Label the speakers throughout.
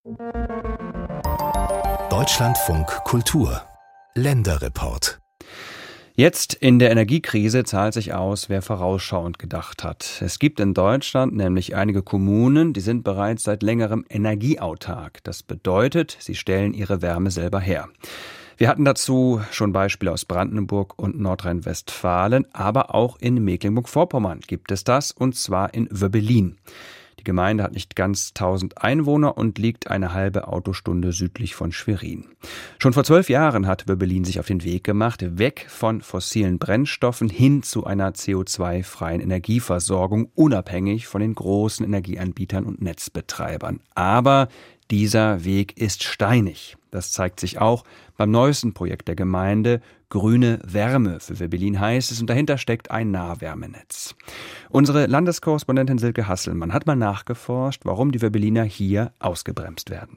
Speaker 1: Deutschlandfunk Kultur Länderreport.
Speaker 2: Jetzt in der Energiekrise zahlt sich aus, wer vorausschauend gedacht hat. Es gibt in Deutschland nämlich einige Kommunen, die sind bereits seit längerem energieautark. Das bedeutet, sie stellen ihre Wärme selber her. Wir hatten dazu schon Beispiele aus Brandenburg und Nordrhein-Westfalen, aber auch in Mecklenburg-Vorpommern gibt es das, und zwar in Wöbbelin. Die Gemeinde hat nicht ganz 1000 Einwohner und liegt eine halbe Autostunde südlich von Schwerin. Schon vor 12 Jahren hat Wöbbelin sich auf den Weg gemacht, weg von fossilen Brennstoffen hin zu einer CO2-freien Energieversorgung, unabhängig von den großen Energieanbietern und Netzbetreibern. Aber dieser Weg ist steinig. Das zeigt sich auch beim neuesten Projekt der Gemeinde. Grüne Wärme für Wöbbelin heißt es, und dahinter steckt ein Nahwärmenetz. Unsere Landeskorrespondentin Silke Hasselmann hat mal nachgeforscht, warum die Wöbbeliner hier ausgebremst werden.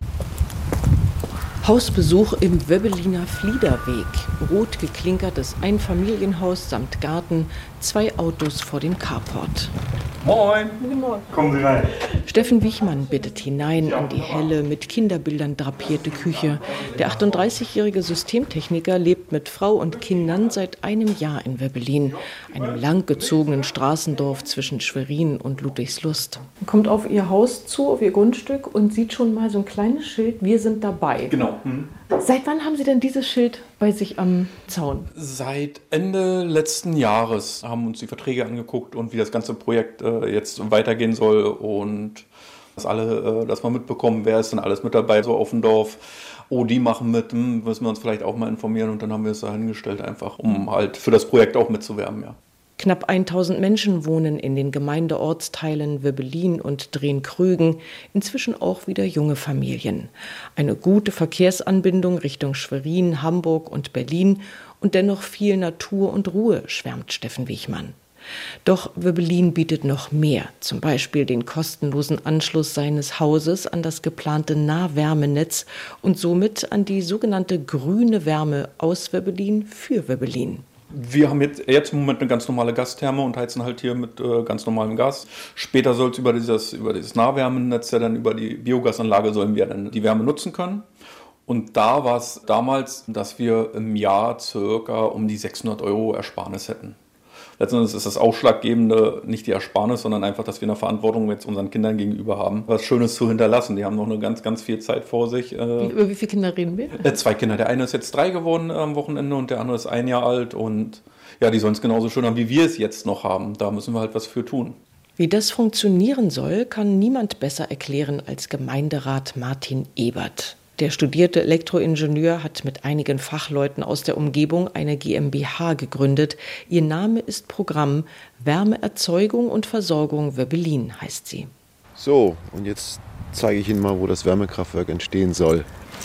Speaker 3: Hausbesuch im Wöbbeliner Fliederweg. Rot geklinkertes Einfamilienhaus samt Garten, 2 Autos vor dem Carport.
Speaker 4: Moin! Guten Morgen. Kommen Sie rein.
Speaker 3: Steffen Wichmann bittet hinein in die helle, mit Kinderbildern drapierte Küche. Der 38-jährige Systemtechniker lebt mit Frau und Kindern seit einem Jahr in Wöbbelin, einem langgezogenen Straßendorf zwischen Schwerin und Ludwigslust.
Speaker 5: Man kommt auf Ihr Haus zu, auf Ihr Grundstück und sieht schon mal so ein kleines Schild, wir sind dabei.
Speaker 4: Genau.
Speaker 5: Seit wann haben Sie denn dieses Schild bei sich am Zaun?
Speaker 4: Seit Ende letzten Jahres haben uns die Verträge angeguckt und wie das ganze Projekt jetzt weitergehen soll und dass wir mitbekommen, wer ist denn alles mit dabei, so auf dem Dorf. Oh, die machen mit, müssen wir uns vielleicht auch mal informieren, und dann haben wir es da hingestellt, einfach um halt für das Projekt auch mitzuwerben, ja.
Speaker 3: Knapp 1000 Menschen wohnen in den Gemeindeortsteilen Wöbbelin und Drehn-Krügen, inzwischen auch wieder junge Familien. Eine gute Verkehrsanbindung Richtung Schwerin, Hamburg und Berlin und dennoch viel Natur und Ruhe, schwärmt Steffen Wichmann. Doch Wöbbelin bietet noch mehr, zum Beispiel den kostenlosen Anschluss seines Hauses an das geplante Nahwärmenetz und somit an die sogenannte grüne Wärme aus Wöbbelin für Wöbbelin.
Speaker 4: Wir haben jetzt im Moment eine ganz normale Gastherme und heizen halt hier mit ganz normalem Gas. Später soll es über dieses Nahwärmenetz, ja dann über die Biogasanlage, sollen wir dann die Wärme nutzen können. Und da war es damals, dass wir im Jahr circa um die 600 € Ersparnis hätten. Letztendlich ist das Ausschlaggebende nicht die Ersparnis, sondern einfach, dass wir eine Verantwortung jetzt unseren Kindern gegenüber haben, was Schönes zu hinterlassen. Die haben noch eine ganz, ganz viel Zeit vor sich.
Speaker 3: Über wie viele Kinder reden wir?
Speaker 4: 2 Kinder. Der eine ist jetzt 3 geworden am Wochenende und der andere ist 1 Jahr alt. Und ja, die sollen es genauso schön haben, wie wir es jetzt noch haben. Da müssen wir halt was für tun.
Speaker 3: Wie das funktionieren soll, kann niemand besser erklären als Gemeinderat Martin Ebert. Der studierte Elektroingenieur hat mit einigen Fachleuten aus der Umgebung eine GmbH gegründet. Ihr Name ist Programm Wärmeerzeugung und Versorgung Wöbbelin, heißt sie.
Speaker 6: So, und jetzt zeige ich Ihnen mal, wo das Wärmekraftwerk entstehen soll.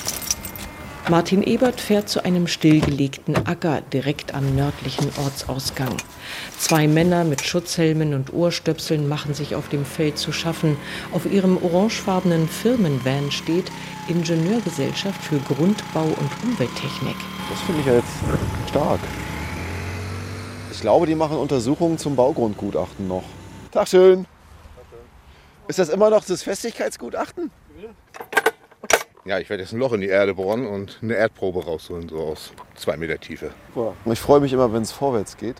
Speaker 3: Martin Ebert fährt zu einem stillgelegten Acker direkt am nördlichen Ortsausgang. 2 Männer mit Schutzhelmen und Ohrstöpseln machen sich auf dem Feld zu schaffen. Auf ihrem orangefarbenen Firmenvan steht Ingenieurgesellschaft für Grundbau und Umwelttechnik.
Speaker 6: Das finde ich ja jetzt stark. Ich glaube, die machen Untersuchungen zum Baugrundgutachten noch. Tag schön. Ist das immer noch das Festigkeitsgutachten?
Speaker 7: Ja, ich werde jetzt ein Loch in die Erde bohren und eine Erdprobe rausholen, so aus 2 Meter Tiefe.
Speaker 6: Ich freue mich immer, wenn es vorwärts geht.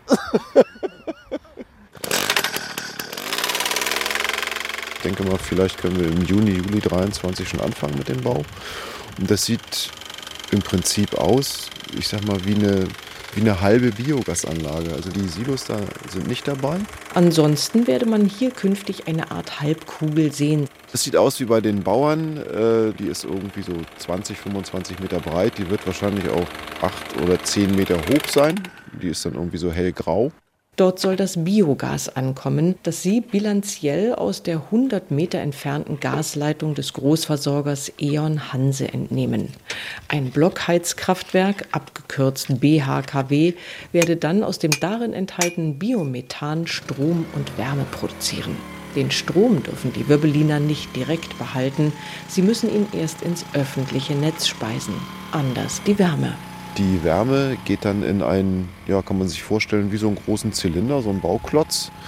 Speaker 6: Ich denke mal, vielleicht können wir im Juli 23 schon anfangen mit dem Bau. Und das sieht im Prinzip aus, ich sag mal, wie eine halbe Biogasanlage. Also die Silos da sind nicht dabei.
Speaker 3: Ansonsten werde man hier künftig eine Art Halbkugel sehen.
Speaker 6: Das sieht aus wie bei den Bauern. Die ist irgendwie so 20, 25 Meter breit. Die wird wahrscheinlich auch 8 oder 10 Meter hoch sein. Die ist dann irgendwie so hellgrau.
Speaker 3: Dort soll das Biogas ankommen, das sie bilanziell aus der 100 Meter entfernten Gasleitung des Großversorgers E.ON Hanse entnehmen. Ein Blockheizkraftwerk, abgekürzt BHKW, werde dann aus dem darin enthaltenen Biomethan Strom und Wärme produzieren. Den Strom dürfen die Wöbbeliner nicht direkt behalten, sie müssen ihn erst ins öffentliche Netz speisen. Anders die Wärme.
Speaker 6: Die Wärme geht dann in einen, ja, kann man sich vorstellen, wie so einen großen Zylinder, so einen Bauklotz.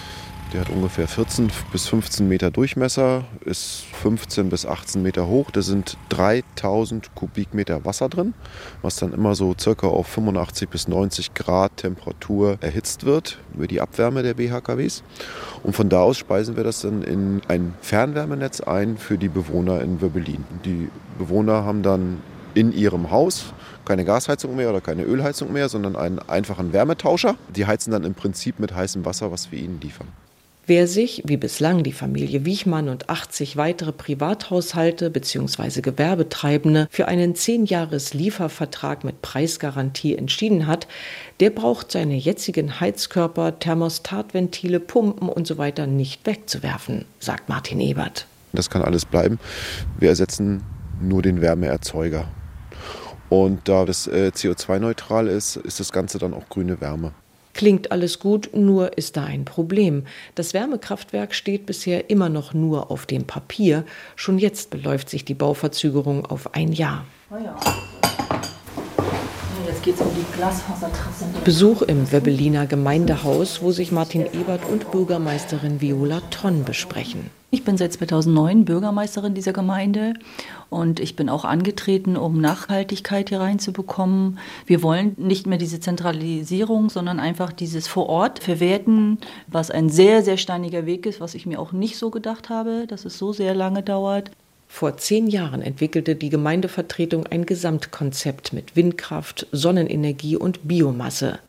Speaker 6: Der hat ungefähr 14 bis 15 Meter Durchmesser, ist 15 bis 18 Meter hoch. Da sind 3000 Kubikmeter Wasser drin, was dann immer so circa auf 85 bis 90 Grad Temperatur erhitzt wird über die Abwärme der BHKWs. Und von da aus speisen wir das dann in ein Fernwärmenetz ein für die Bewohner in Wöbbelin. Die Bewohner haben dann in ihrem Haus keine Gasheizung mehr oder keine Ölheizung mehr, sondern einen einfachen Wärmetauscher. Die heizen dann im Prinzip mit heißem Wasser, was wir ihnen liefern.
Speaker 3: Wer sich, wie bislang die Familie Wichmann und 80 weitere Privathaushalte bzw. Gewerbetreibende für einen 10-Jahres-Liefervertrag mit Preisgarantie entschieden hat, der braucht seine jetzigen Heizkörper, Thermostatventile, Pumpen usw. nicht wegzuwerfen, sagt Martin Ebert.
Speaker 6: Das kann alles bleiben. Wir ersetzen nur den Wärmeerzeuger. Und da das CO2-neutral ist, ist das Ganze dann auch grüne Wärme.
Speaker 3: Klingt alles gut, nur ist da ein Problem. Das Wärmekraftwerk steht bisher immer noch nur auf dem Papier. Schon jetzt beläuft sich die Bauverzögerung auf ein Jahr.
Speaker 8: Jetzt geht es um die Glasfasertrasse.
Speaker 3: Besuch im Wöbbeliner Gemeindehaus, wo sich Martin Ebert und Bürgermeisterin Viola Tonn besprechen.
Speaker 8: Ich bin seit 2009 Bürgermeisterin dieser Gemeinde und ich bin auch angetreten, um Nachhaltigkeit hier reinzubekommen. Wir wollen nicht mehr diese Zentralisierung, sondern einfach dieses vor Ort verwerten, was ein sehr, sehr steiniger Weg ist, was ich mir auch nicht so gedacht habe, dass es so sehr lange dauert.
Speaker 3: Vor 10 Jahren entwickelte die Gemeindevertretung ein Gesamtkonzept mit Windkraft, Sonnenenergie und Biomasse.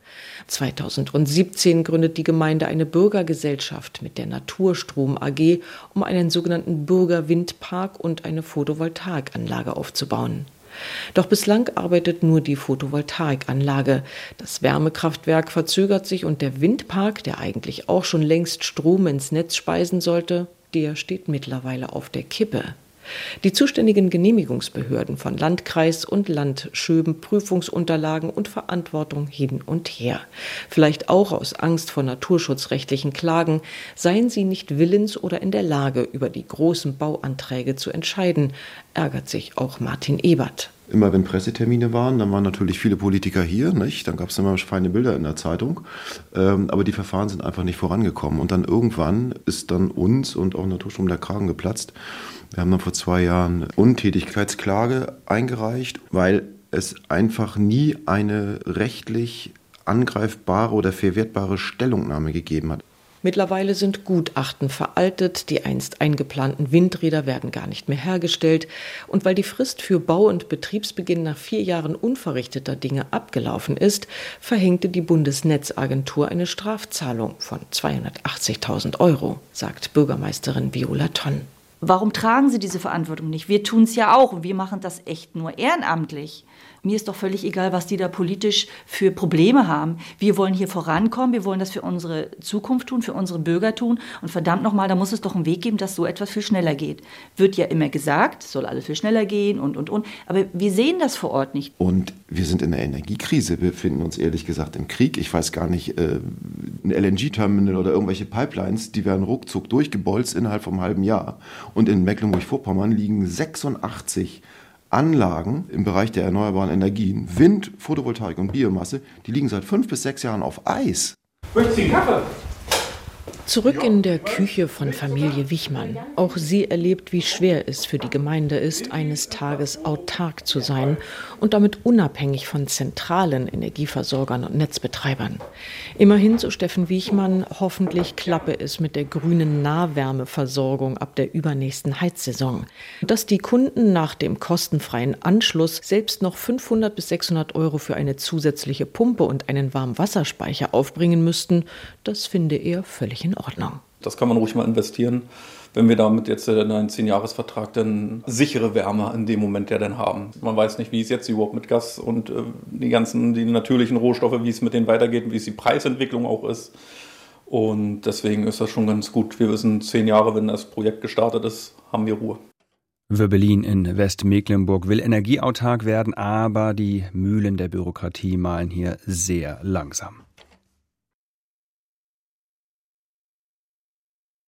Speaker 3: 2017 gründet die Gemeinde eine Bürgergesellschaft mit der Naturstrom AG, um einen sogenannten Bürgerwindpark und eine Photovoltaikanlage aufzubauen. Doch bislang arbeitet nur die Photovoltaikanlage. Das Wärmekraftwerk verzögert sich und der Windpark, der eigentlich auch schon längst Strom ins Netz speisen sollte, der steht mittlerweile auf der Kippe. Die zuständigen Genehmigungsbehörden von Landkreis und Land schöben Prüfungsunterlagen und Verantwortung hin und her. Vielleicht auch aus Angst vor naturschutzrechtlichen Klagen, seien sie nicht willens oder in der Lage, über die großen Bauanträge zu entscheiden, ärgert sich auch Martin Ebert.
Speaker 6: Immer wenn Pressetermine waren, dann waren natürlich viele Politiker hier, nicht? Dann gab es immer feine Bilder in der Zeitung, aber die Verfahren sind einfach nicht vorangekommen. Und dann irgendwann ist dann uns und auch Naturstrom der Kragen geplatzt. Wir haben dann vor 2 Jahren Untätigkeitsklage eingereicht, weil es einfach nie eine rechtlich angreifbare oder verwertbare Stellungnahme gegeben hat.
Speaker 3: Mittlerweile sind Gutachten veraltet, die einst eingeplanten Windräder werden gar nicht mehr hergestellt. Und weil die Frist für Bau- und Betriebsbeginn nach 4 Jahren unverrichteter Dinge abgelaufen ist, verhängte die Bundesnetzagentur eine Strafzahlung von 280.000 €, sagt Bürgermeisterin Viola Tonn.
Speaker 8: Warum tragen Sie diese Verantwortung nicht? Wir tun es ja auch und wir machen das echt nur ehrenamtlich. Mir ist doch völlig egal, was die da politisch für Probleme haben. Wir wollen hier vorankommen, wir wollen das für unsere Zukunft tun, für unsere Bürger tun. Und verdammt nochmal, da muss es doch einen Weg geben, dass so etwas viel schneller geht. Wird ja immer gesagt, es soll alles viel schneller gehen und. Aber wir sehen das vor Ort nicht.
Speaker 6: Und wir sind in der Energiekrise. Wir befinden uns ehrlich gesagt im Krieg. Ich weiß gar nicht, ein LNG-Terminal oder irgendwelche Pipelines, die werden ruckzuck durchgebolzt innerhalb vom halben Jahr. Und in Mecklenburg-Vorpommern liegen 86 Anlagen im Bereich der erneuerbaren Energien, Wind, Photovoltaik und Biomasse, die liegen seit 5 bis 6 Jahren auf Eis.
Speaker 3: Möchtest du einen Kaffee? Zurück in der Küche von Familie Wichmann. Auch sie erlebt, wie schwer es für die Gemeinde ist, eines Tages autark zu sein und damit unabhängig von zentralen Energieversorgern und Netzbetreibern. Immerhin, so Steffen Wichmann, hoffentlich klappe es mit der grünen Nahwärmeversorgung ab der übernächsten Heizsaison. Dass die Kunden nach dem kostenfreien Anschluss selbst noch 500 bis 600 € für eine zusätzliche Pumpe und einen Warmwasserspeicher aufbringen müssten, das finde er völlig in Ordnung.
Speaker 4: Das kann man ruhig mal investieren, wenn wir damit jetzt einen 10-Jahres-Vertrag dann sichere Wärme in dem Moment ja dann haben. Man weiß nicht, wie es jetzt überhaupt mit Gas und die natürlichen Rohstoffe, wie es mit denen weitergeht, wie es die Preisentwicklung auch ist. Und deswegen ist das schon ganz gut. Wir wissen, 10 Jahre, wenn das Projekt gestartet ist, haben wir Ruhe.
Speaker 2: Wöbbelin in Westmecklenburg will energieautark werden, aber die Mühlen der Bürokratie mahlen hier sehr langsam.